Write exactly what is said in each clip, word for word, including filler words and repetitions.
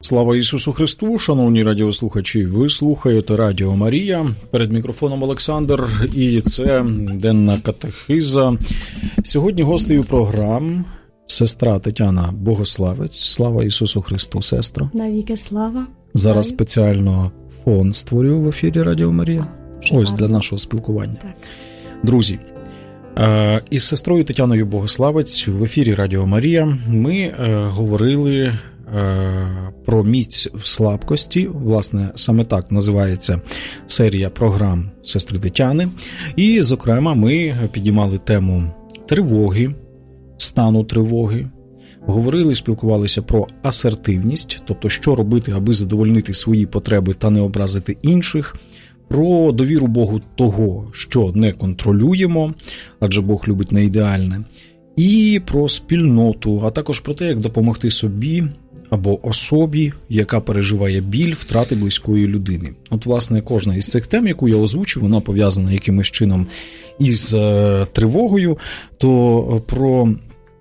Слава Ісусу Христу, шановні радіослухачі, ви слухаєте Радіо Марія, перед мікрофоном Олександр, і це денна катехиза. Сьогодні гостею програм сестра Тетяна Богославець. Слава Ісусу Христу, сестро. Навіки слава. Зараз Дай. Спеціально фон створюю в ефірі Радіо Марія. Дуже Ось, гарно. для нашого спілкування. Так. Друзі, із сестрою Тетяною Богославець в ефірі Радіо Марія ми говорили про міць в слабкості. Власне, саме так називається серія програм сестри Тетяни. І, зокрема, ми підіймали тему тривоги, стану тривоги. Говорили, спілкувалися про асертивність, тобто, що робити, аби задовольнити свої потреби та не образити інших. Про довіру Богу того, що не контролюємо, адже Бог любить неідеальне. І про спільноту, а також про те, як допомогти собі або особі, яка переживає біль втрати близької людини. От, власне, кожна із цих тем, яку я озвучив, вона пов'язана якимось чином із е, тривогою, то про...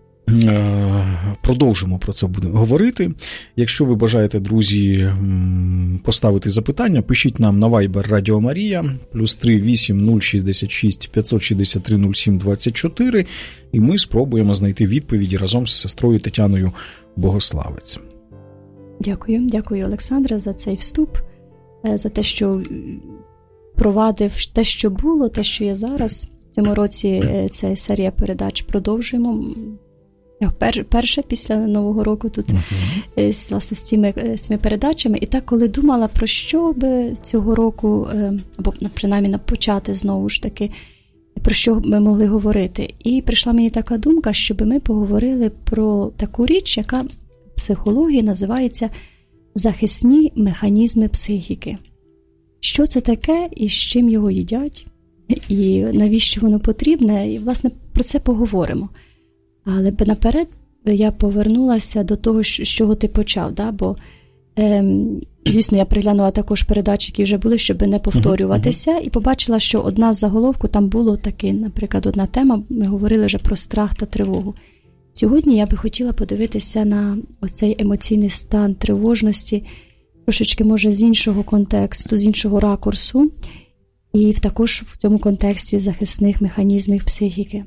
Продовжимо про це будемо говорити. Якщо ви бажаєте, друзі, поставити запитання, пишіть нам на Viber Радіо Марія, плюс три вісім нуль шістдесят шість п'ятсот шістдесят три нуль сім двадцять чотири, і ми спробуємо знайти відповіді разом з сестрою Тетяною Богославець. Дякую, дякую, Олександре, за цей вступ, за те, що провадив те, що було, те, що є зараз. В цьому році ця серія передач продовжуємо. Пер, перше після Нового року тут uh-huh. власне, з, цими, з цими передачами. І так, коли думала, про що би цього року, або принаймні почати знову ж таки, про що ми могли говорити. І прийшла мені така думка, щоб ми поговорили про таку річ, яка в психології називається захисні механізми психіки. Що це таке і з чим його їдять, і навіщо воно потрібне, і, власне, про це поговоримо. Але наперед я повернулася до того, з чого ти почав, да? Бо, ем, звісно, я приглянула також передачі, які вже були, щоб не повторюватися, uh-huh. і побачила, що одна з заголовку там було таки, наприклад, одна тема, ми говорили вже про страх та тривогу. Сьогодні я би хотіла подивитися на оцей емоційний стан тривожності, трошечки, може, з іншого контексту, з іншого ракурсу, і також в цьому контексті захисних механізмів психіки.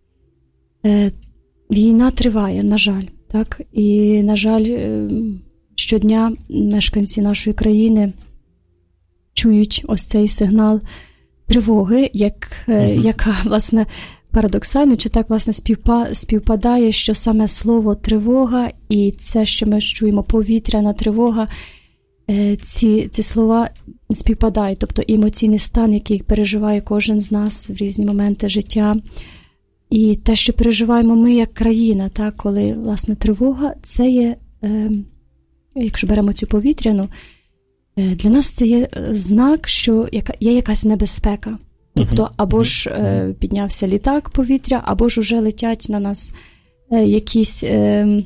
Е, Війна триває, на жаль, так? І, на жаль, щодня мешканці нашої країни чують ось цей сигнал тривоги, як, mm-hmm. яка, власне, парадоксально, чи так, власне, співпа, співпадає, що саме слово тривога і це, що ми чуємо, повітряна тривога, ці, ці слова співпадають, тобто емоційний стан, який переживає кожен з нас в різні моменти життя. І те, що переживаємо ми як країна, так, коли, власне, тривога, це є, е, якщо беремо цю повітряну, е, для нас це є знак, що яка, є якась небезпека. Тобто, або ж е, піднявся літак повітря, або ж уже летять на нас е, якісь е,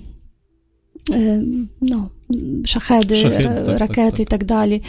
е, ну, шахеди, Шахет, р- так, ракети так, так. і так далі.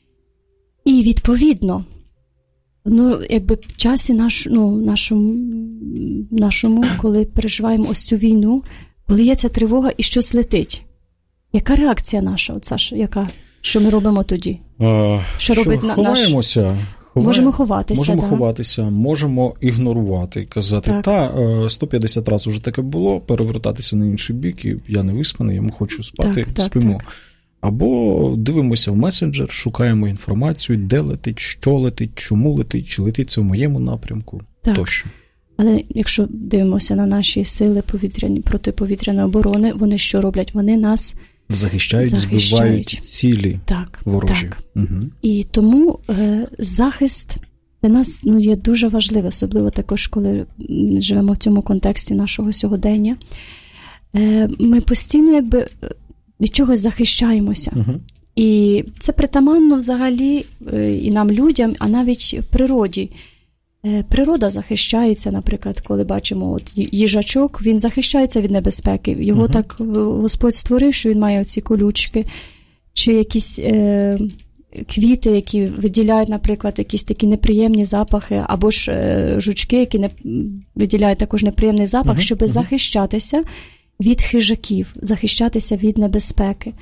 І, відповідно, ну, якби в часі наш, ну, нашому, нашому, коли переживаємо ось цю війну, коли є ця тривога і щось летить. Яка реакція наша, от, Саша, яка? Що ми робимо тоді? А, що, що робить ховаємося, наш... ховає... Можемо ховатися, Можемо да? ховатися, можемо ігнорувати, казати, так. та, сто п'ятдесят разів вже таке було, перевертатися на інший бік, і я не виспаний, я хочу спати, так, так, спимо. Так. Або дивимося в месенджер, шукаємо інформацію, де летить, що летить, чому летить, чи летить це в моєму напрямку, так. тощо. Але якщо дивимося на наші сили повітряні, протиповітряної оборони, вони що роблять? Вони нас захищають, захищають. збивають цілі так, ворожі. Так. Угу. І тому е, захист для нас, ну, є дуже важливий, особливо також, коли живемо в цьому контексті нашого сьогодення. Е, ми постійно якби від чогось захищаємося. Угу. І це притаманно взагалі і нам, людям, а навіть природі. Природа захищається, наприклад, коли бачимо от їжачок, він захищається від небезпеки. Його uh-huh. так Господь створив, що він має оці колючки. Чи якісь е, квіти, які виділяють, наприклад, якісь такі неприємні запахи, або ж е, жучки, які не, виділяють також неприємний запах, uh-huh. щоб uh-huh. захищатися від хижаків, захищатися від небезпеки.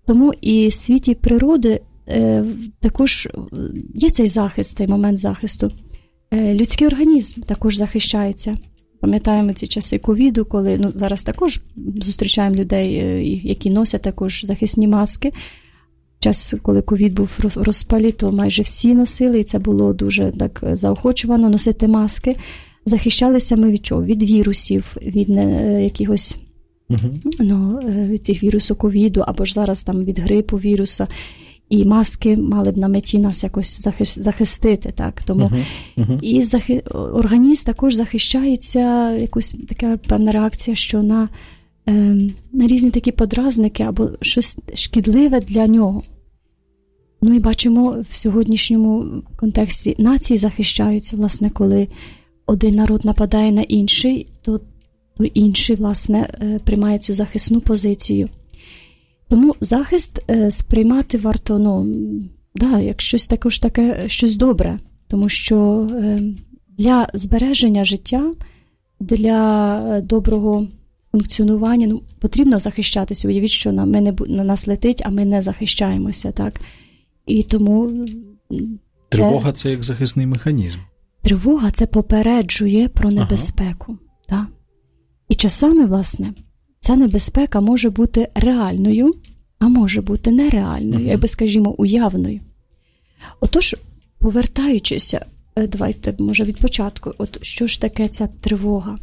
Тому і в світі природи е, також є цей захист, цей момент захисту. Е, людський організм також захищається. Пам'ятаємо ці часи ковіду, коли, ну, зараз також зустрічаємо людей, які носять також захисні маски. Час, коли ковід був в розпалі, то майже всі носили, і це було дуже так заохочувано носити маски. Захищалися ми від чого? Від вірусів, від не, якихось uh-huh. ну, від цих вірусу ковіду, або ж зараз там від грипу віруса. І маски мали б на меті нас якось захистити, так. Тому uh-huh. Uh-huh. і захи... організм також захищається, якась така певна реакція, що на, е, на різні такі подразники або щось шкідливе для нього. Ну і бачимо в сьогоднішньому контексті нації захищаються, власне, коли один народ нападає на інший, то, то інший, власне, приймає цю захисну позицію. Тому захист е, сприймати варто, ну, да, як щось також таке, щось добре. Тому що е, для збереження життя, для доброго функціонування, ну, потрібно захищатися. Уявіть, що на, ми не, на нас летить, а ми не захищаємося, так? І тому... Це, тривога – це як захисний механізм. Тривога – це попереджує про небезпеку. Ага. Так? І часами, власне, ця небезпека може бути реальною, а може бути нереальною, uh-huh. якби, скажімо, уявною. Отож, повертаючися, давайте, може, від початку, от що ж таке ця тривога?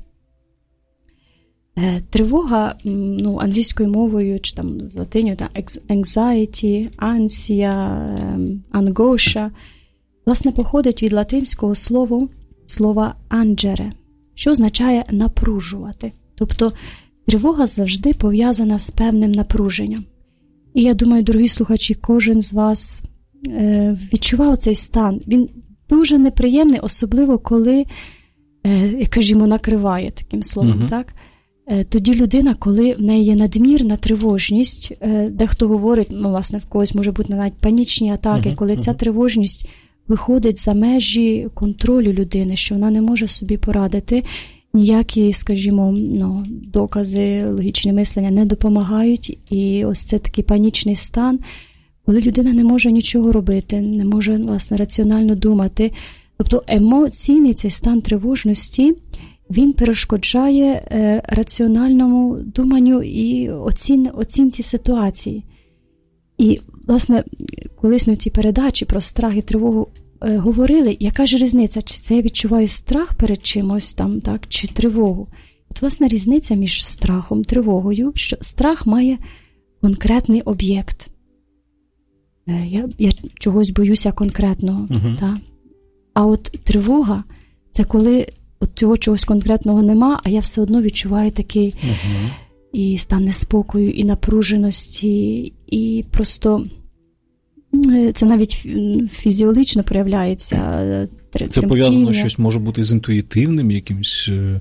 Е, тривога, ну, англійською мовою, чи там з латиною, там, anxiety, ансія, ангоша, власне, походить від латинського слова, слова angere, що означає напружувати. Тобто, тривога завжди пов'язана з певним напруженням. І я думаю, дорогі слухачі, кожен з вас е, відчував цей стан. Він дуже неприємний, особливо коли, е, як кажімо, накриває таким словом, uh-huh. так? Е, тоді людина, коли в неї є надмірна тривожність, е, дехто говорить, ну, власне, в когось може бути навіть панічні атаки, uh-huh. коли ця тривожність виходить за межі контролю людини, що вона не може собі порадити, ніякі, скажімо, ну, докази, логічне мислення не допомагають. І ось це такий панічний стан, коли людина не може нічого робити, не може, власне, раціонально думати. Тобто емоційний цей стан тривожності, він перешкоджає е, раціональному думанню і оцін, оцінці ситуації. І, власне, колись ми в цій передачі про страх і тривогу говорили, яка ж різниця, чи це я відчуваю страх перед чимось там, так, чи тривогу. От, власне, різниця між страхом, тривогою, що страх має конкретний об'єкт. Я, я чогось боюся конкретного. Uh-huh. Так? А от тривога – це коли от цього чогось конкретного нема, а я все одно відчуваю такий uh-huh. і стан неспокою, і напруженості, і просто... Це навіть фізіологічно проявляється. Тремтіння. Це пов'язано щось, може бути, з інтуїтивним якимось е-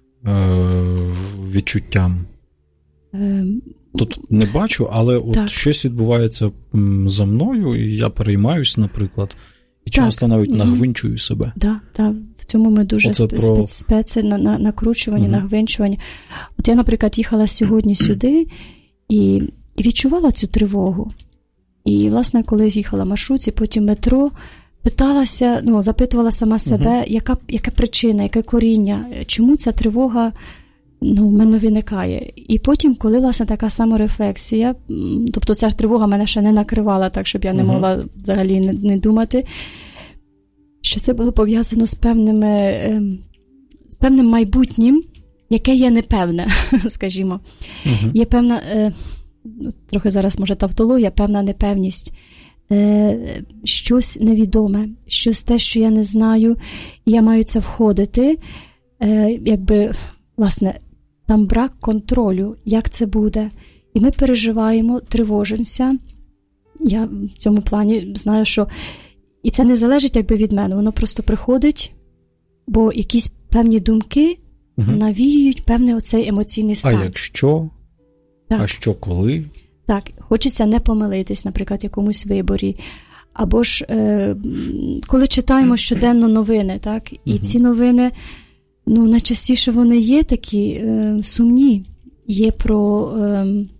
відчуттям? Е- Тут не бачу, але от так. щось відбувається за мною, і я переймаюсь, наприклад, і часто навіть нагвинчую себе. Так, да, да. В цьому ми дуже спе- про... спеці на, на накручуванні, угу. нагвинчуванні. От я, наприклад, їхала сьогодні сюди і відчувала цю тривогу. І, власне, коли їхала в маршрутці, потім метро, питалася, ну, запитувала сама себе, uh-huh. яка, яка причина, яке коріння, чому ця тривога, ну, в мене виникає. І потім, коли, власне, така саморефлексія, тобто ця тривога мене ще не накривала так, щоб я не могла uh-huh. взагалі не, не думати, що це було пов'язано з певними, з певним майбутнім, яке є непевне, скажімо. Uh-huh. Є певна... трохи зараз, може, тавтологія, певна непевність, е, щось невідоме, щось те, що я не знаю, і я маю це входити, е, якби, власне, там брак контролю, як це буде. І ми переживаємо, тривожимося. Я в цьому плані знаю, що і це не залежить якби від мене, воно просто приходить, бо якісь певні думки угу. навіюють певний оцей емоційний стан. А якщо... Так. А що, коли? Так, хочеться не помилитись, наприклад, в якомусь виборі. Або ж, е, коли читаємо щоденно новини, так, і угу. ці новини, ну, найчастіше вони є такі е, сумні. Є про е,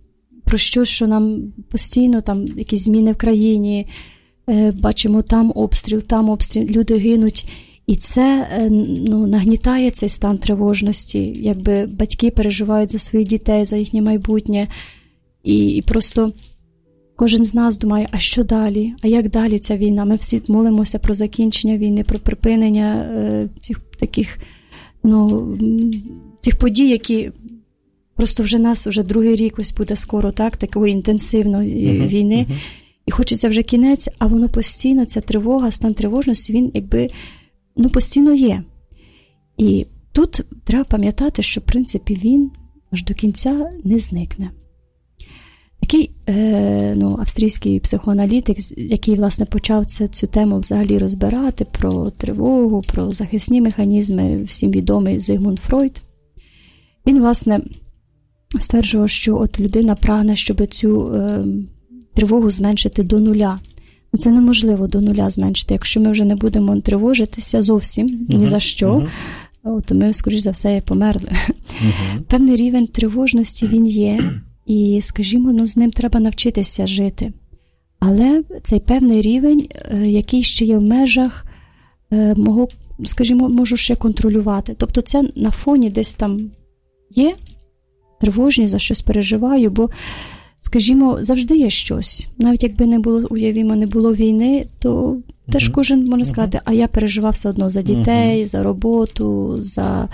про що, що нам постійно там якісь зміни в країні, бачимо там обстріл, там обстріл, люди гинуть. І це, ну, нагнітає цей стан тривожності, якби батьки переживають за своїх дітей, за їхнє майбутнє. І, і просто кожен з нас думає, а що далі? А як далі ця війна? Ми всі молимося про закінчення війни, про припинення е, цих таких, ну, цих подій, які просто вже нас, вже другий рік ось буде скоро, так, такої інтенсивної uh-huh, війни. Uh-huh. І хочеться вже кінець, а воно постійно, ця тривога, стан тривожності, він якби, ну, постійно є. І тут треба пам'ятати, що, в принципі, він аж до кінця не зникне. Такий е, ну, австрійський психоаналітик, який, власне, почав це, цю тему взагалі розбирати, про тривогу, про захисні механізми, всім відомий Зигмунд Фройд, він, власне, стверджував, що от людина прагне, щоб цю е, тривогу зменшити до нуля. Це неможливо до нуля зменшити. Якщо ми вже не будемо тривожитися зовсім, uh-huh, ні за що, uh-huh. то ми, скоріш за все, і померли. Uh-huh. Певний рівень тривожності він є, і, скажімо, ну, з ним треба навчитися жити. Але цей певний рівень, який ще є в межах мого, скажімо, можу ще контролювати. Тобто це на фоні десь там є, тривожність, за щось переживаю, бо, скажімо, завжди є щось. Навіть якби не було, уявімо, не було війни, то uh-huh. теж кожен може сказати, uh-huh. а я переживав все одно за дітей, uh-huh. за роботу, за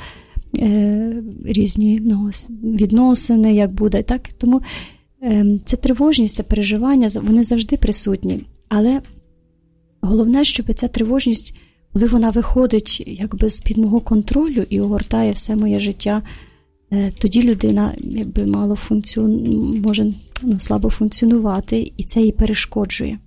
е, різні, ну, відносини, як буде. Так? Тому е, ця тривожність, це переживання, вони завжди присутні. Але головне, щоб ця тривожність, коли вона виходить якби з-під мого контролю і огортає все моє життя, тоді людина якби мало функціон... може, ну, слабо функціонувати, і це їй перешкоджує.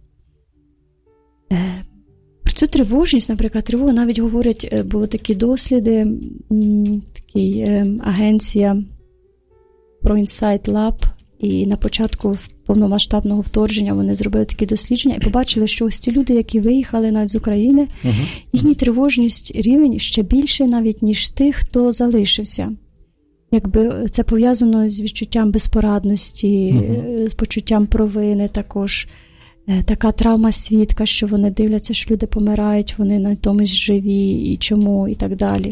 Про цю тривожність, наприклад, тривогу навіть говорять, були такі досліди, такий агенція ProInsight Lab, і на початку повномасштабного вторгнення вони зробили такі дослідження і побачили, що ось ті люди, які виїхали навіть з України, uh-huh. їхній тривожність рівень ще більший навіть, ніж тих, хто залишився. Якби це пов'язано з відчуттям безпорадності, uh-huh. з почуттям провини також. Така травма свідка, що вони дивляться, що люди помирають, вони натомість живі, і чому, і так далі.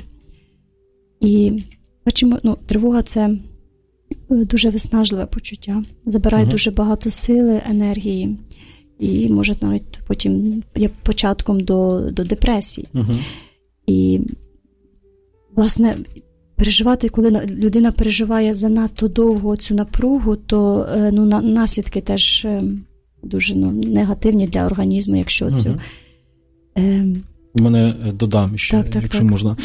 І бачимо, ну, тривога – це дуже виснажливе почуття. Забирає uh-huh. дуже багато сили, енергії. І може навіть потім є початком до, до депресії. Uh-huh. І, власне, переживати, коли людина переживає занадто довго цю напругу, то, ну, наслідки теж дуже, ну, негативні для організму, якщо uh-huh. цю... У мене додам ще, так, так, якщо так. можна.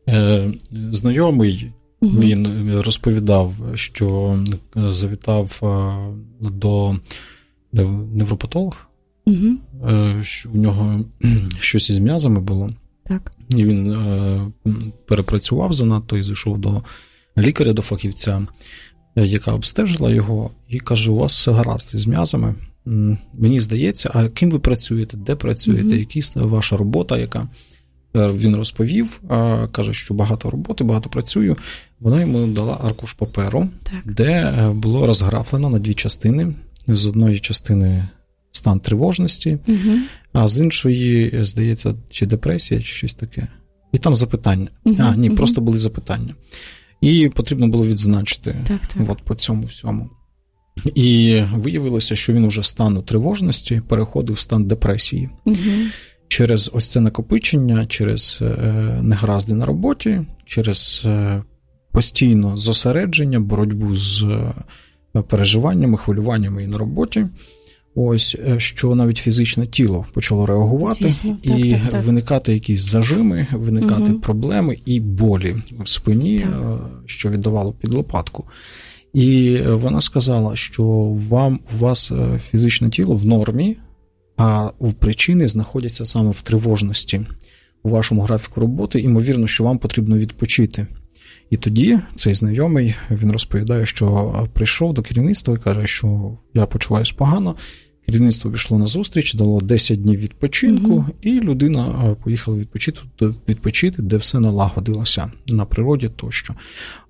Знайомий, uh-huh. він розповідав, що завітав до невропатолога, uh-huh. що у нього щось із м'язами було. Так. І він е, перепрацював занадто і зайшов до лікаря, до фахівця, яка обстежила його, і каже, у вас все гаразд із м'язами. Мені здається, а ким ви працюєте, де працюєте, mm-hmm. якісь ваша робота, яка? Він розповів, каже, що багато роботи, багато працюю. Вона йому дала аркуш паперу, так. де було розграфлено на дві частини. З одної частини стан тривожності, угу. а з іншої, здається, чи депресія, чи щось таке. І там запитання. Угу, а, ні, угу. просто були запитання. І потрібно було відзначити так, так. От, по цьому всьому. І виявилося, що він уже з стану тривожності переходив в стан депресії. Угу. Через ось це накопичення, через е, негаразди на роботі, через е, постійно зосередження, боротьбу з е, переживаннями, хвилюваннями і на роботі. Ось, що навіть фізичне тіло почало реагувати. Звісно, так, і так, так. виникати якісь зажими, виникати угу. проблеми і болі в спині, так. що віддавало під лопатку. І вона сказала, що вам, у вас фізичне тіло в нормі, а причини знаходяться саме в тривожності у вашому графіку роботи. Ймовірно, що вам потрібно відпочити. І тоді цей знайомий, він розповідає, що прийшов до керівництва і каже, що я почуваюсь погано. Керівництво пішло на зустріч, дало десять днів відпочинку, mm-hmm. і людина поїхала відпочити, відпочити, де все налагодилося на природі тощо.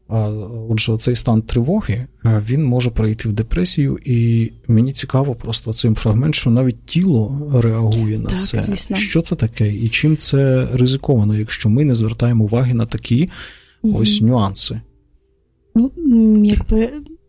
Отже, цей стан тривоги, він може перейти в депресію, і мені цікаво просто цей фрагмент, що навіть тіло реагує на так, це. Звісно. Що це таке і чим це ризиковано, якщо ми не звертаємо уваги на такі mm-hmm. ось нюанси? Ну, якби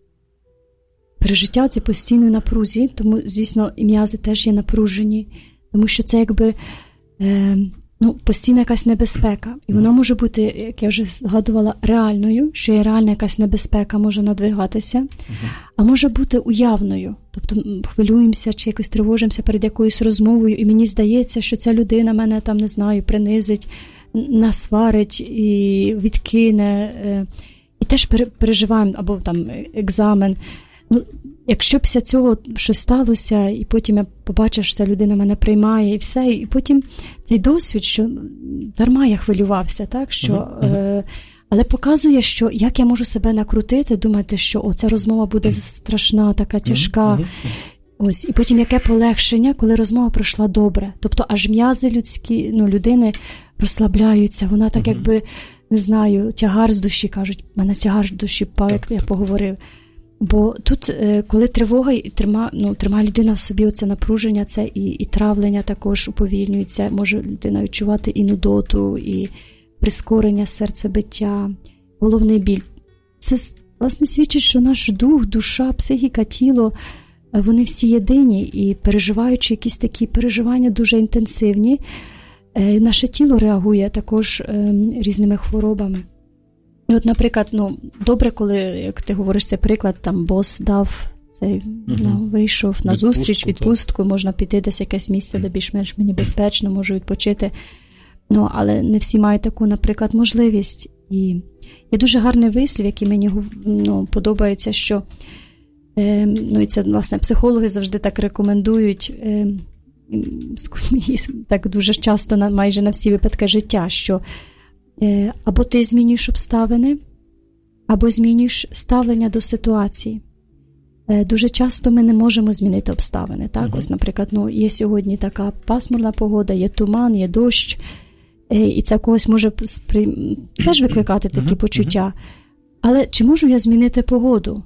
пережиття ці постійної напрузі, тому, звісно, і м'язи теж є напружені, тому що це якби е, ну, постійна якась небезпека. І вона може бути, як я вже згадувала, реальною, що є реальна якась небезпека, може надвигатися, uh-huh. а може бути уявною. Тобто хвилюємося чи якось тривожимося перед якоюсь розмовою, і мені здається, що ця людина мене там, не знаю, принизить, насварить і відкине. І теж переживаємо, або там екзамен. Ну, якщо після цього щось сталося, і потім я побачу, що ця людина мене приймає, і все, і потім цей досвід, що дарма я хвилювався, так, що, uh-huh. е, але показує, що як я можу себе накрутити, думати, що о, ця розмова буде страшна, така тяжка. Uh-huh. Ось, і потім яке полегшення, коли розмова пройшла добре. Тобто аж м'язи людські, ну, людини розслабляються, вона так uh-huh. якби, не знаю, тягар з душі, кажуть, в мене тягар з душі пав, як я поговорив. Бо тут, коли тривога і трима, ну, тримає людина в собі оце напруження, це і, і травлення також уповільнюється, може людина відчувати і нудоту, і прискорення серцебиття, головний біль. Це, власне, свідчить, що наш дух, душа, психіка, тіло, вони всі єдині, і переживаючи якісь такі переживання дуже інтенсивні, наше тіло реагує також різними хворобами. І от, наприклад, ну, добре, коли, як ти говориш, це приклад, там бос дав, цей, uh-huh. ну, вийшов на відпустку, зустріч, відпустку, так. Можна піти десь якесь місце, де більш-менш мені безпечно, можу відпочити. Ну, але не всі мають таку, наприклад, можливість. І є дуже гарний вислів, який мені, ну, подобається, що, е, ну, і це, власне, психологи завжди так рекомендують, е, так дуже часто, на, майже на всі випадки життя, що або ти змінюєш обставини, або змінюєш ставлення до ситуації. Дуже часто ми не можемо змінити обставини. Так? Uh-huh. Ось, наприклад, ну, є сьогодні така пасмурна погода, є туман, є дощ, і це когось може спри... теж викликати такі uh-huh. почуття. Але чи можу я змінити погоду?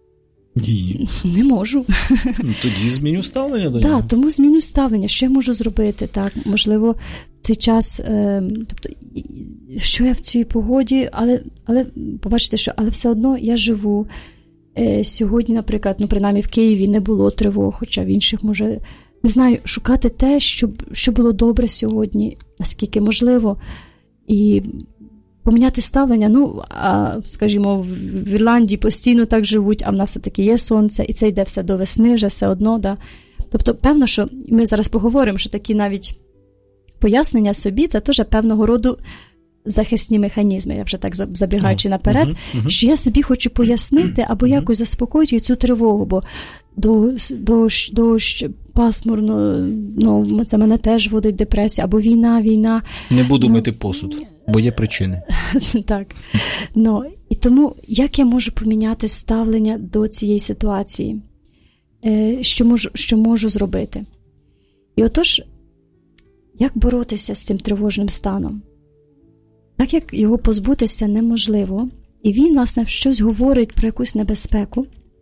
Ні. Не можу. Тоді зміню ставлення до нього. Так, тому зміню ставлення. Що я можу зробити? Так, можливо, цей час, е, тобто, що я в цій погоді, але, але побачите, що але все одно я живу. Е, сьогодні, наприклад, ну, принаймні в Києві не було тривог, хоча в інших, може, не знаю, шукати те, що, що було добре сьогодні, наскільки можливо, і поміняти ставлення. Ну, а, скажімо, в Ірландії постійно так живуть, а в нас все-таки є сонце, і це йде все до весни вже все одно. Да? Тобто, певно, що ми зараз поговоримо, що такі навіть пояснення собі, це теж певного роду захисні механізми, я вже так забігаючи наперед, uh-huh, uh-huh. що я собі хочу пояснити або uh-huh. якось заспокоюю цю тривогу, бо дощ, дощ, дощ, пасмурно, ну, це мене теж вводить депресію, або війна, війна. Не буду ну, мити посуд, бо є причини. Так. Ну, і тому, як я можу поміняти ставлення до цієї ситуації? Що можу, що можу зробити? І отож, як боротися з цим тривожним станом? Так як його позбутися неможливо, і він, власне, щось говорить про якусь небезпеку,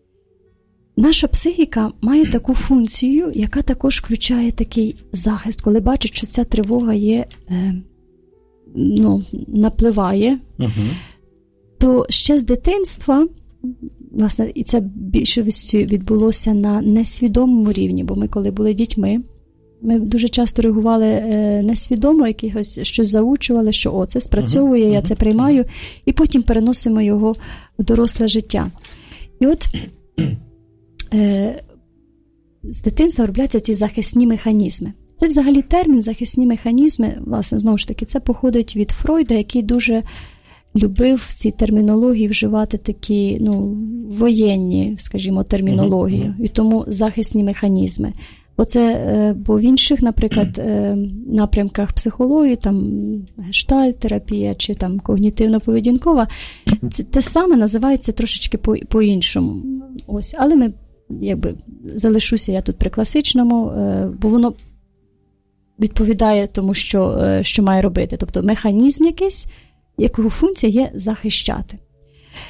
наша психіка має таку функцію, яка також включає такий захист, коли бачить, що ця тривога є, е, ну, напливає, uh-huh. то ще з дитинства, власне, і це більшістю відбулося на несвідомому рівні, бо ми, коли були дітьми, ми дуже часто реагували е, несвідомо, якихось щось заучували, що о, це спрацьовує, uh-huh. я це приймаю, і потім переносимо його в доросле життя. І от е, з дитинства робляться ці захисні механізми. Це взагалі термін захисні механізми, власне, знову ж таки, це походить від Фройда, який дуже любив в цій термінології вживати такі, ну, воєнні, скажімо, термінології. Uh-huh. І тому захисні механізми. Оце, бо в інших, наприклад, напрямках психології, там гештальт-терапія чи там когнітивно-поведінкова, це те саме називається трошечки по, по-іншому. Ось, але ми, якби, залишуся я тут при класичному, бо воно відповідає тому, що, що має робити. Тобто механізм якийсь, якого функція є захищати.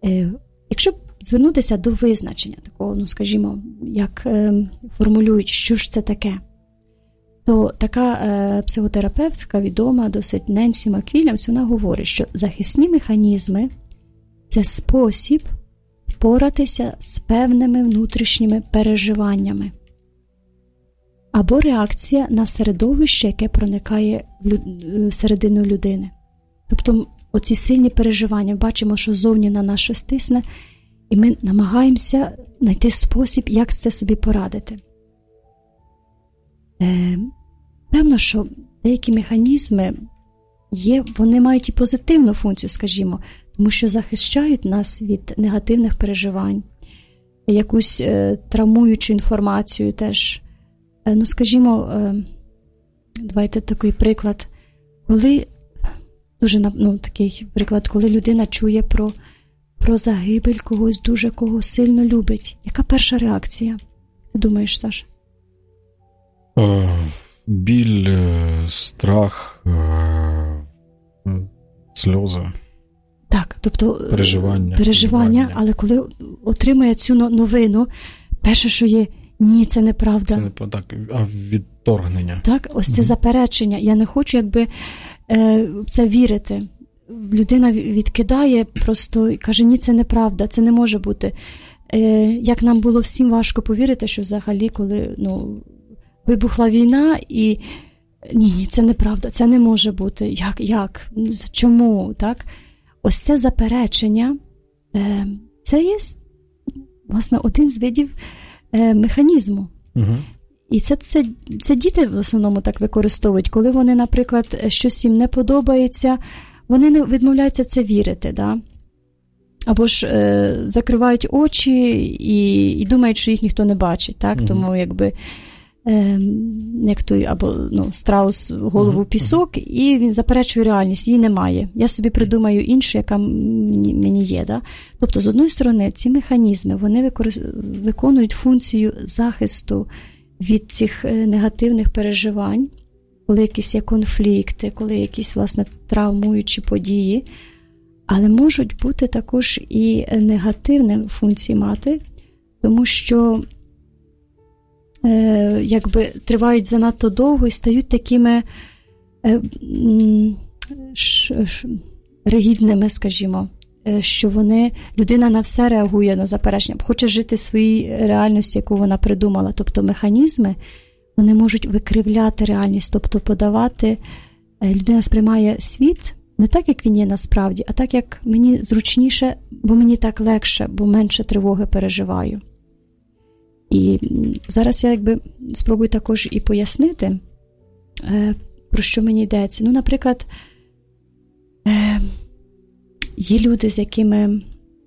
Якщо звернутися до визначення такого, ну, скажімо, як е, формулюють, що ж це таке, то така е, психотерапевтка відома, досить Ненсі Маквільямс, вона говорить, що захисні механізми – це спосіб впоратися з певними внутрішніми переживаннями або реакція на середовище, яке проникає всередину людини. Тобто оці сильні переживання, бачимо, що зовні на нас щось тисне, і ми намагаємося знайти спосіб, як це собі порадити. Е, певно, що деякі механізми є, вони мають і позитивну функцію, скажімо, тому що захищають нас від негативних переживань, якусь е, травмуючу інформацію теж. Е, ну, скажімо, е, давайте такий приклад, коли, дуже, ну, такий приклад, коли людина чує про, про загибель когось дуже, кого сильно любить. Яка перша реакція? Ти думаєш, Саша? Е, біль, страх, е, сльози. Так, тобто переживання, переживання, але коли отримує цю новину, перше, що є, ні, це неправда. Це не так, а відторгнення. Так, ось це угу. заперечення. Я не хочу, якби, е, це вірити. Людина відкидає просто і каже, ні, це неправда, це не може бути. Е, як нам було всім важко повірити, що взагалі, коли, ну, вибухла війна і ні, ні, це неправда, це не може бути. Як, як? Чому? Так? Ось це заперечення, е, це є, власне, один з видів е, механізму. Угу. І це, це, це діти в основному так використовують. Коли вони, наприклад, щось їм не подобається, вони не відмовляються це вірити, да? Або ж е, закривають очі і, і думають, що їх ніхто не бачить. Так? Угу. Тому якби е, як той, або ну, страус голову угу. пісок, і він заперечує реальність, її немає. Я собі придумаю іншу, яка мені, мені є. Да? Тобто, з одної сторони, ці механізми, вони використ... виконують функцію захисту від цих негативних переживань, коли якісь є конфлікти, коли якісь, власне, травмуючі події, але можуть бути також і негативні функції мати, тому що е, якби тривають занадто довго і стають такими е, ш, ш, ригідними, скажімо, що вони, людина на все реагує на заперечення, хоче жити в своїй реальності, яку вона придумала. Тобто механізми, вони можуть викривляти реальність, тобто подавати, людина сприймає світ не так, як він є насправді, а так, як мені зручніше, бо мені так легше, бо менше тривоги переживаю. І зараз я якби спробую також і пояснити, про що мені йдеться. Ну, наприклад, є люди, з якими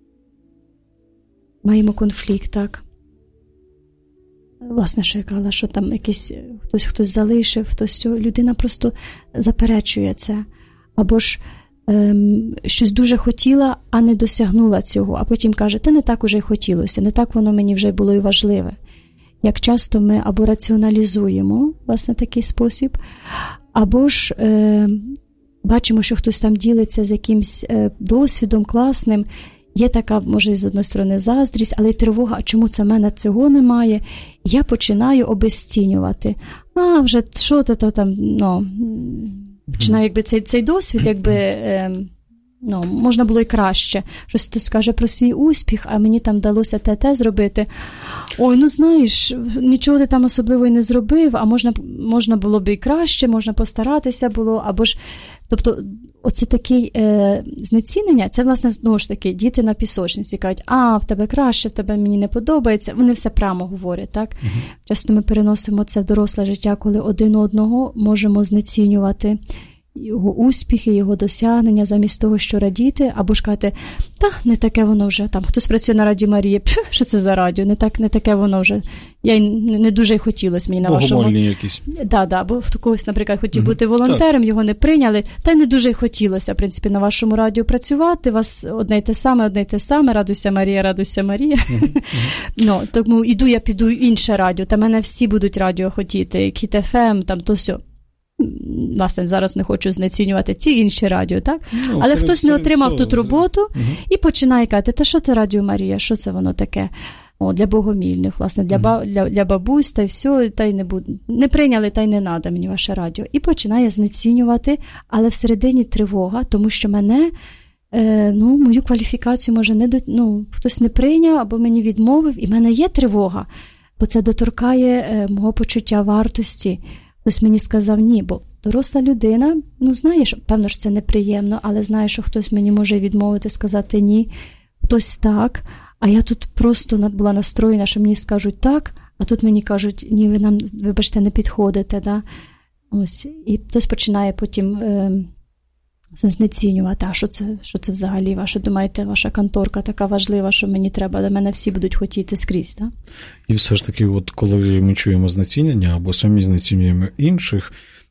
маємо конфлікт, так? Власне, що я казала, що там якийсь хтось, хтось залишив, хтось цього. Людина просто заперечує це. Або ж ем, щось дуже хотіла, а не досягнула цього. А потім каже, та не так уже й хотілося, не так воно мені вже було і важливе. Як часто ми або раціоналізуємо, власне, такий спосіб, або ж е, бачимо, що хтось там ділиться з якимсь е, досвідом класним, є така, може, з одної сторони заздрість, але й тривога, а чому це в мене цього немає? Я починаю обезцінювати. А, вже що то там, ну, починаю, якби цей, цей досвід, якби, е, ну, можна було й краще. Щось хтось скаже про свій успіх, а мені там вдалося те-те зробити. Ой, ну знаєш, нічого ти там особливо і не зробив, а можна, можна було б і краще, можна постаратися було, або ж, тобто, оце таке е, знецінення, це, власне, знову ж таки, діти на пісочниці кажуть, а, в тебе краще, в тебе мені не подобається, вони все прямо говорять, так? Угу. Часто ми переносимо це в доросле життя, коли один одного можемо знецінювати його успіхи, його досягнення, замість того, що радіти, або ж казати, та, не таке воно вже, там, хтось працює на Радіо Марії, пф, що це за радіо, не, так, не таке воно вже, я й не, не дуже й хотілося мені на вашому... Богомольні якісь. Да, да, бо в когось, наприклад, хотів угу. бути волонтером, так. Його не прийняли, та й не дуже й хотілося, в принципі, на вашому радіо працювати, вас одне й те саме, одне й те саме, радуйся Марія, радуйся Марія. Угу. Угу. Ну, тому іду я піду інше радіо, та мене всі будуть радіо хотіти, Кіт еф ем, там, то все. власне, зараз не хочу знецінювати ті інші радіо, так? Ну, але серед, хтось не отримав серед, тут серед, роботу угу. і починає казати, та що це Радіо Марія, що це воно таке? О, для богомільних, власне, для, угу. для, для бабусь, та й все, та й не буде. Не прийняли, та й не надо мені ваше радіо. І починає знецінювати, але всередині тривога, тому що мене, е, ну, мою кваліфікацію, може, не до, ну, хтось не прийняв, або мені відмовив, і в мене є тривога, бо це доторкає е, мого почуття вартості. Хтось мені сказав ні, бо доросла людина, ну, знаєш, певно ж це неприємно, але знає, що хтось мені може відмовити, сказати ні, хтось так, а я тут просто була настроєна, що мені скажуть так, а тут мені кажуть, ні, ви нам, вибачте, не підходите, да? Ось, і хтось починає потім е, знецінювати, а що це, що це взагалі ваше, думаєте, ваша конторка така важлива, що мені треба, до мене всі будуть хотіти скрізь, да? І все ж таки, от коли ми чуємо знецінення або самі знецінюємо інших,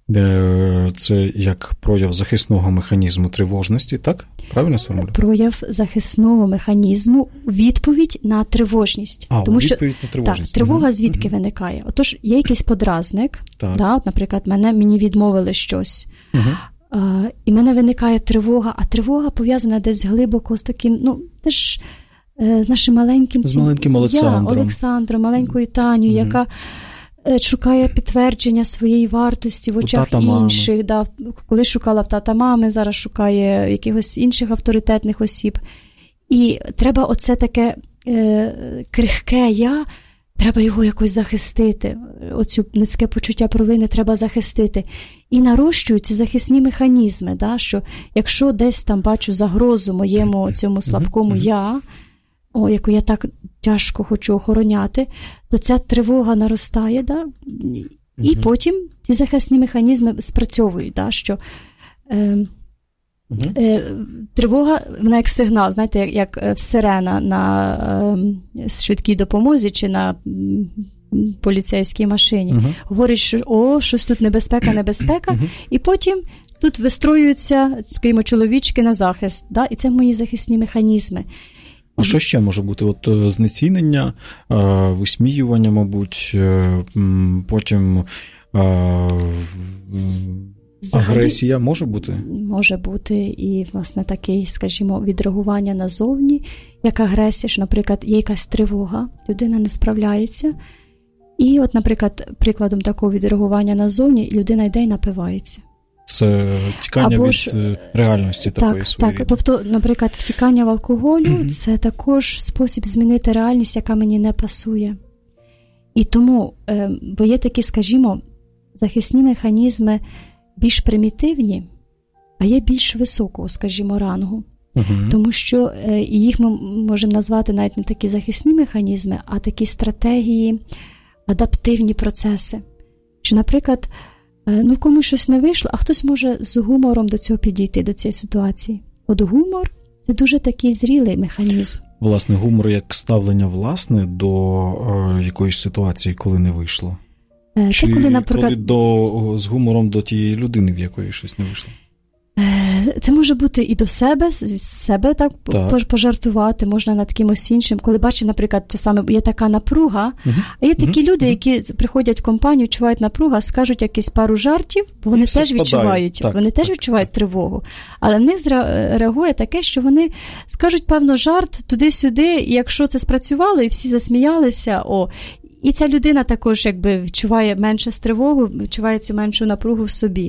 це як прояв захисного механізму тривожності, так? Правильно сформулюю? Прояв захисного механізму, відповідь на тривожність. А, тому відповідь що, на тривожність. Так, тривога угу. звідки угу. виникає? Отож, є якийсь подразник, да, от, наприклад, мене, мені відмовили щось, угу. а, і в мене виникає тривога, а тривога пов'язана десь глибоко з таким, ну, теж з нашим маленьким... З маленьким Олександром. Я, Олександром, маленькою Таню, угу. яка шукає підтвердження своєї вартості в очах інших. Да, коли шукала в тата мами, зараз шукає якихось інших авторитетних осіб. І треба оце таке е, крихке я, треба його якось захистити. Оцю людське почуття провини треба захистити. І нарощуються захисні механізми, да, що якщо десь там бачу загрозу моєму цьому слабкому я, о, яку я так тяжко хочу охороняти, то ця тривога наростає, да? І угу. потім ці захисні механізми спрацьовують, да? Що е, угу. е, тривога, вона як сигнал, знаєте, як, як сирена на е, швидкій допомозі чи на поліцейській машині. Угу. Говорить, що о, щось тут небезпека, небезпека, угу. і потім тут вистроюються, скажімо, чоловічки на захист, да? І це мої захисні механізми. А що ще може бути? От знецінення, висміювання, мабуть, потім взагалі, агресія може бути? Може бути і, власне, такий, скажімо, відреагування назовні, як агресія, що, наприклад, є якась тривога, людина не справляється, і от, наприклад, прикладом такого відреагування назовні людина йде і напивається. Це тікання або від ж, реальності такої так, своєї. Так, тобто, наприклад, втікання в алкоголю mm-hmm. – це також спосіб змінити реальність, яка мені не пасує. І тому, бо є такі, скажімо, захисні механізми більш примітивні, а є більш високого, скажімо, рангу. Mm-hmm. Тому що їх ми можемо назвати навіть не такі захисні механізми, а такі стратегії, адаптивні процеси. Що, наприклад, ну, комусь щось не вийшло, а хтось може з гумором до цього підійти, до цієї ситуації. От гумор – це дуже такий зрілий механізм. Власне, гумор як ставлення власне до е, якоїсь ситуації, коли не вийшло? Це Чи коли, наприклад... коли до, з гумором до тієї людини, в якої щось не вийшло? Це може бути і до себе, з себе так, так. пожартувати, можна над кимось іншим. Коли бачимо, наприклад, часами є така напруга, uh-huh. а є такі uh-huh. люди, які приходять в компанію, відчувають напругу, скажуть якісь пару жартів, бо вони теж відчувають, так, вони так, теж відчувають так. тривогу. Але в них реагує таке, що вони скажуть, певно, жарт туди-сюди, і якщо це спрацювало, і всі засміялися, о, і ця людина також якби відчуває менше тривогу, відчуває цю меншу напругу в собі.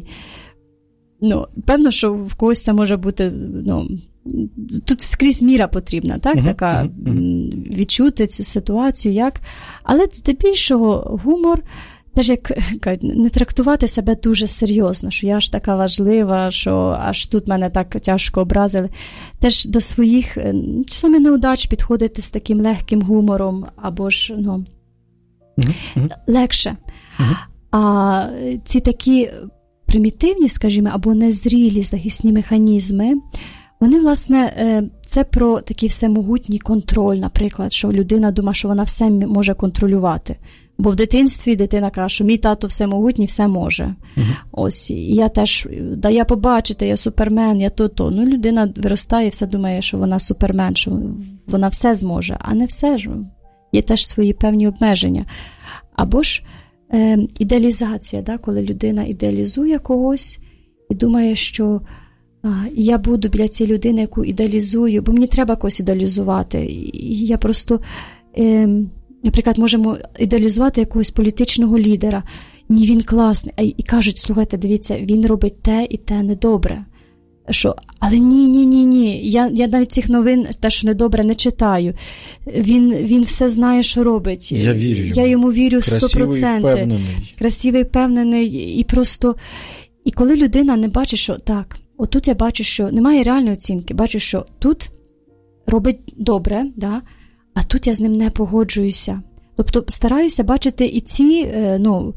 Ну, певно, що в когось це може бути, ну, тут скрізь міра потрібна, так, uh-huh, така, uh-huh. відчути цю ситуацію, як, але здебільшого гумор, теж як, не трактувати себе дуже серйозно, що я ж така важлива, що аж тут мене так тяжко образили, теж до своїх, саме неудач підходити з таким легким гумором, або ж, ну, uh-huh. легше. Uh-huh. А ці такі примітивні, скажімо, або незрілі захисні механізми, вони, власне, це про такий всемогутній контроль, наприклад, що людина думає, що вона все може контролювати. Бо в дитинстві дитина каже, що мій тато всемогутній, все може. Угу. Ось, і я теж, да я побачите, я супермен, я то-то. Ну, людина виростає і все думає, що вона супермен, що вона все зможе, а не все ж. Є теж свої певні обмеження. Або ж е, ідеалізація, да, коли людина ідеалізує когось і думає, що а, я буду біля цієї людини, яку ідеалізую, бо мені треба когось ідеалізувати. І я просто, е, наприклад, можемо ідеалізувати якогось політичного лідера. Ні, він класний. А, і кажуть, слухайте, дивіться, він робить те і те недобре. Що, але ні, ні, ні, ні, я, я навіть цих новин, те, що недобре, не читаю. Він, він все знає, що робить. Я вірю йому. Я йому вірю сто процентів. Красивий, впевнений. Красивий, впевнений. І просто, і коли людина не бачить, що так, отут я бачу, що немає реальної оцінки, бачу, що тут робить добре, да, а тут я з ним не погоджуюся. Тобто стараюся бачити і ці, ну,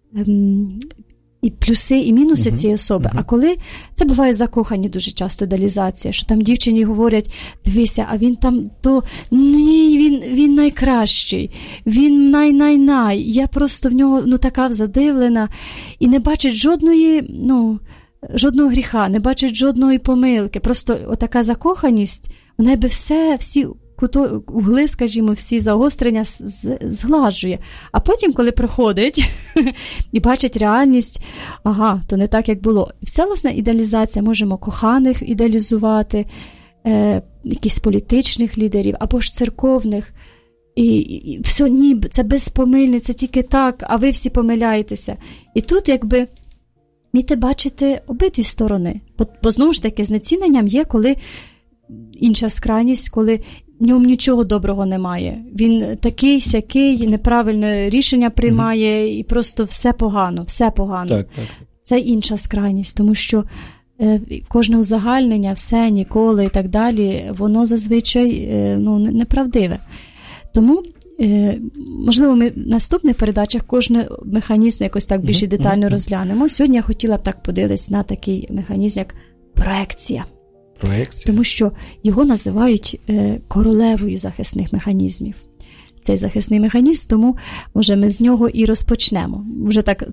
і плюси, і мінуси uh-huh. цієї особи. Uh-huh. А коли це буває закохані дуже часто, ідеалізація, що там дівчині говорять, дивися, а він там, то ні, він, він найкращий, він най-най-най, я просто в нього, ну, така задивлена, і не бачить жодної, ну, жодного гріха, не бачить жодної помилки, просто отака закоханість, вона би все, всі куто, угли, скажімо, всі загострення зглажує. А потім, коли проходить і бачить реальність, ага, то не так, як було. І вся, власне, ідеалізація, можемо коханих ідеалізувати, е, якісь політичних лідерів, або ж церковних. І, і, і все, ні, це безпомильне, це тільки так, а ви всі помиляєтеся. І тут, якби, вміти бачити обидві сторони. Бо, бо знову ж таки, знеціненням є, коли інша скрайність, коли в ньому нічого доброго немає. Він такий, сякий, неправильне рішення приймає, mm-hmm. і просто все погано, все погано. Так, так, так. Це інша скрайність, тому що е, кожне узагальнення, все, ніколи і так далі, воно зазвичай е, ну, неправдиве. Тому, е, можливо, ми в наступних передачах кожен механізм якось так більш mm-hmm. детально mm-hmm. розглянемо. Сьогодні я хотіла б так подивитися на такий механізм, як проекція. Проекція. Тому що його називають е, королевою захисних механізмів. Цей захисний механізм, тому, може, ми з нього і розпочнемо. Вже так...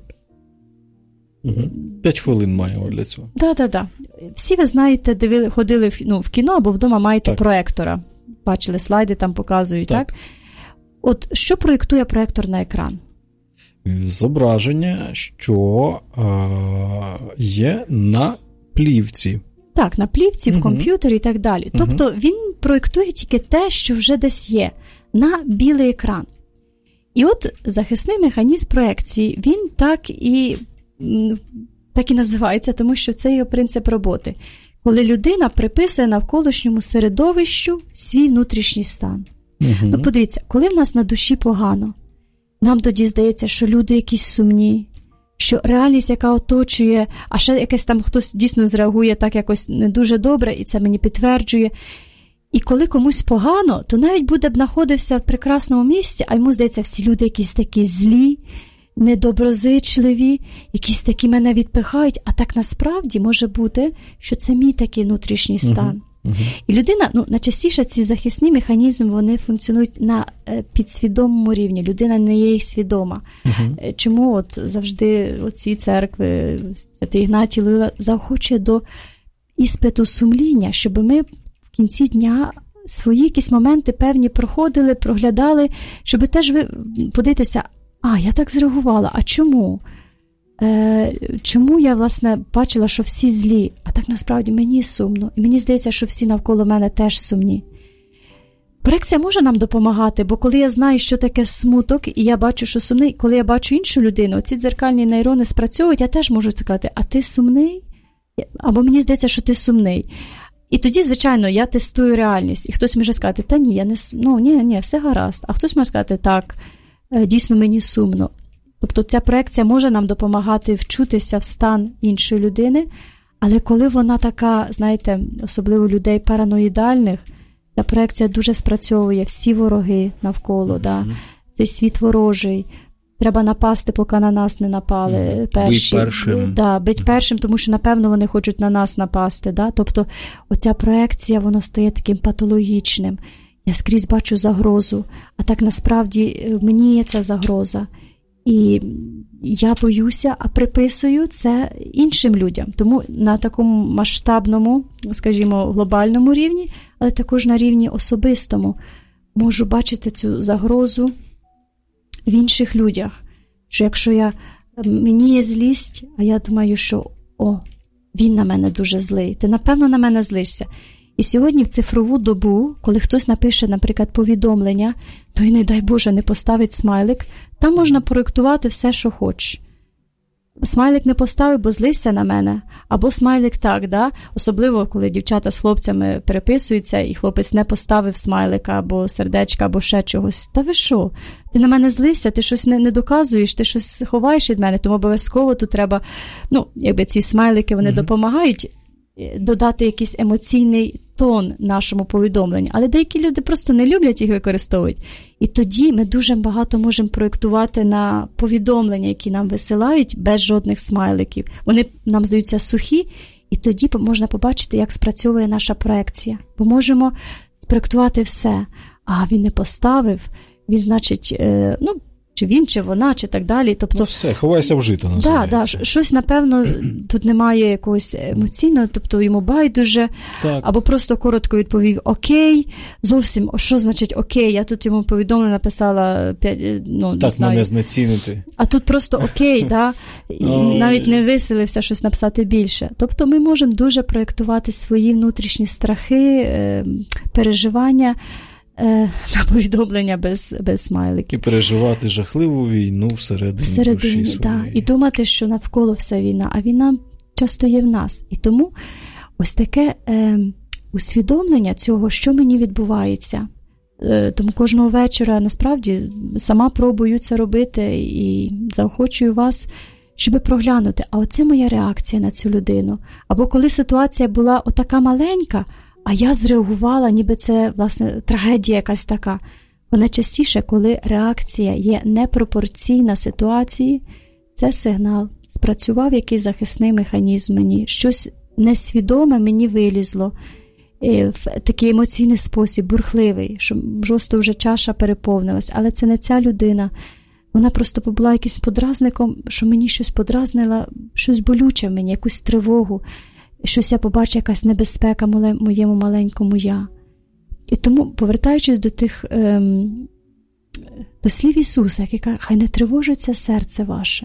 Угу. П'ять хвилин маємо для цього. Так, так, так. Всі, ви знаєте, дивили, ходили в, ну, в кіно, або вдома маєте так. проектора. Бачили слайди, там показують, так. так? От, що проєктує проектор на екран? Зображення, що е- є на плівці. Так, на плівці, в uh-huh. комп'ютері і так далі. Uh-huh. Тобто він проєктує тільки те, що вже десь є, на білий екран. І от захисний механізм проекції, він так і, так і називається, тому що це його принцип роботи. Коли людина приписує навколишньому середовищу свій внутрішній стан. Uh-huh. Ну, подивіться, коли в нас на душі погано, нам тоді здається, що люди якісь сумні, що реальність, яка оточує, а ще якесь там хтось дійсно зреагує так якось не дуже добре, і це мені підтверджує. І коли комусь погано, то навіть буде б знаходився в прекрасному місці, а йому здається, всі люди якісь такі злі, недоброзичливі, якісь такі мене відпихають, а так насправді може бути, що це мій такий внутрішній стан. Uh-huh. Uh-huh. І людина, ну, найчастіше ці захисні механізми, вони функціонують на е, підсвідомому рівні. Людина не є їх свідома. Uh-huh. Чому от завжди оці церкви, Святий Ігнатій Лоїла заохочує до іспиту сумління, щоб ми в кінці дня свої якісь моменти певні проходили, проглядали, щоб теж ви подивитися, а, я так зреагувала, а чому? Е, чому я, власне, бачила, що всі злі, а так насправді мені сумно, і мені здається, що всі навколо мене теж сумні. Проекція може нам допомагати, бо коли я знаю, що таке смуток, і я бачу, що сумний, коли я бачу іншу людину, ці дзеркальні нейрони спрацьовують, я теж можу сказати, а ти сумний? Або мені здається, що ти сумний. І тоді, звичайно, я тестую реальність, і хтось може сказати, та ні, я не, ну, ні, ні, все гаразд, а хтось може сказати, так, дійсно мені сумно. Тобто ця проекція може нам допомагати вчутися в стан іншої людини, але коли вона така, знаєте, особливо людей параноїдальних, ця проекція дуже спрацьовує, всі вороги навколо, mm-hmm. да? Цей світ ворожий, треба напасти, поки на нас не напали mm-hmm. перші. Бить першим. Да, бить mm-hmm. першим, тому що, напевно, вони хочуть на нас напасти. Да? Тобто оця проекція, воно стає таким патологічним. Я скрізь бачу загрозу, а так насправді мені є ця загроза. І я боюся, а приписую це іншим людям. Тому на такому масштабному, скажімо, глобальному рівні, але також на рівні особистому можу бачити цю загрозу в інших людях, що якщо я, мені є злість, а я думаю, що о, він на мене дуже злий, ти напевно на мене злишся. І сьогодні в цифрову добу, коли хтось напише, наприклад, повідомлення, то й не дай Боже не поставить смайлик, там можна проєктувати все, що хочеш. Смайлик не поставив, бо злися на мене, або смайлик так, да? Особливо, коли дівчата з хлопцями переписуються, і хлопець не поставив смайлика, або сердечка, або ще чогось. Та ви що? Ти на мене злися, ти щось не, не доказуєш, ти щось ховаєш від мене, тому обов'язково тут треба, ну, якби ці смайлики, вони mm-hmm. допомагають додати якийсь емоційний тон нашому повідомленню. Але деякі люди просто не люблять їх використовувати. І тоді ми дуже багато можемо проєктувати на повідомлення, які нам висилають, без жодних смайликів. Вони нам здаються сухі, і тоді можна побачити, як спрацьовує наша проекція. Бо можемо спроєктувати все. А він не поставив, він, значить, е, ну, чи він, чи вона, чи так далі. Тобто, ну все, ховайся в жито, називається. Да, да, щось, напевно, тут немає якогось емоційного, тобто йому байдуже, так. Або просто коротко відповів «Окей», зовсім, що значить «Окей», я тут йому повідомлення написала, ну, так, не мене знецінити. А тут просто «Окей», да, і oh, навіть не виселився щось написати більше. Тобто ми можемо дуже проєктувати свої внутрішні страхи, переживання, на повідомлення без, без смайликів. І переживати жахливу війну всередині, всередині душі своєї. Да. І думати, що навколо все війна, а війна часто є в нас. І тому ось таке е, усвідомлення цього, що мені відбувається. Е, тому кожного вечора, насправді, сама пробую це робити і заохочую вас, щоб проглянути, а оце моя реакція на цю людину. Або коли ситуація була отака маленька, а я зреагувала, ніби це, власне, трагедія якась така. Бо найчастіше, коли реакція є непропорційна ситуації, це сигнал. Спрацював якийсь захисний механізм мені, щось несвідоме мені вилізло в такий емоційний спосіб, бурхливий, що просто вже чаша переповнилась. Але це не ця людина. Вона просто побула якимсь подразником, що мені щось подразнило, щось болюче в мені, якусь тривогу. Щось я побачу, якась небезпека моєму маленькому я. І тому, повертаючись до тих, ем, до слів Ісуса, який каже, хай не тривожиться серце ваше.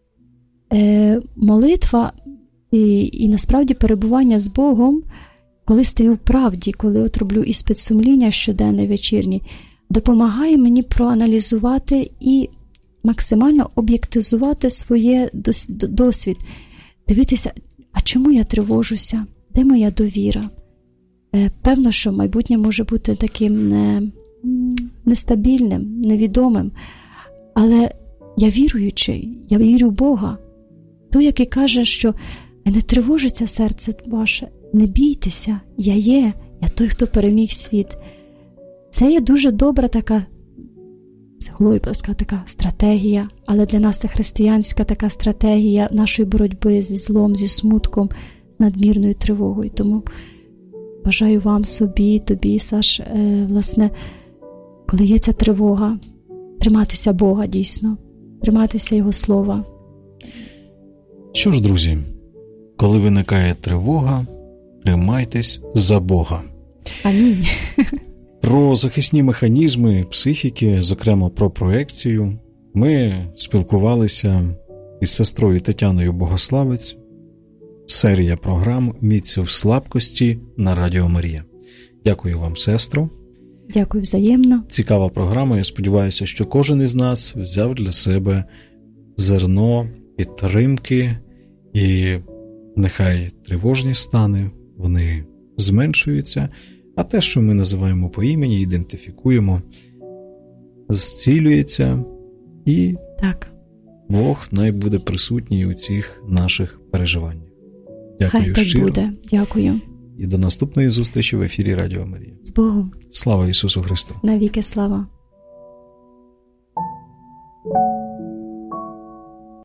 Е, молитва і, і насправді перебування з Богом, коли стаю в правді, коли от роблю іспит сумління щоденний, вечірній, допомагає мені проаналізувати і максимально об'єктизувати своє досвід. Дивитися, а чому я тривожуся? Де моя довіра? Е, певно, що майбутнє може бути таким не, нестабільним, невідомим. Але я віруючий, я вірю в Бога. Той, який каже, що не тривожиться серце ваше, не бійтеся, я є, я той, хто переміг світ. Це є дуже добра така психологічна така стратегія, але для нас це християнська така стратегія нашої боротьби зі злом, зі смутком, з надмірною тривогою. Тому бажаю вам, собі, тобі, Саш, е, власне, коли є ця тривога, триматися Бога дійсно, триматися Його слова. Що ж, друзі, коли виникає тривога, тримайтесь за Бога. Амінь. Про захисні механізми психіки, зокрема про проекцію, ми спілкувалися із сестрою Тетяною Богославець. Серія програм «Міць в слабкості» на Радіо Марія. Дякую вам, сестро. Дякую взаємно. Цікава програма. Я сподіваюся, що кожен із нас взяв для себе зерно підтримки, і нехай тривожні стани, вони зменшуються, а те, що ми називаємо по імені, ідентифікуємо, зцілюється, і так. Бог най буде присутній у цих наших переживаннях. Дякую Хай так щиро. буде. Дякую. І до наступної зустрічі в ефірі Радіо Марія. З Богом. Слава Ісусу Христу. Навіки слава.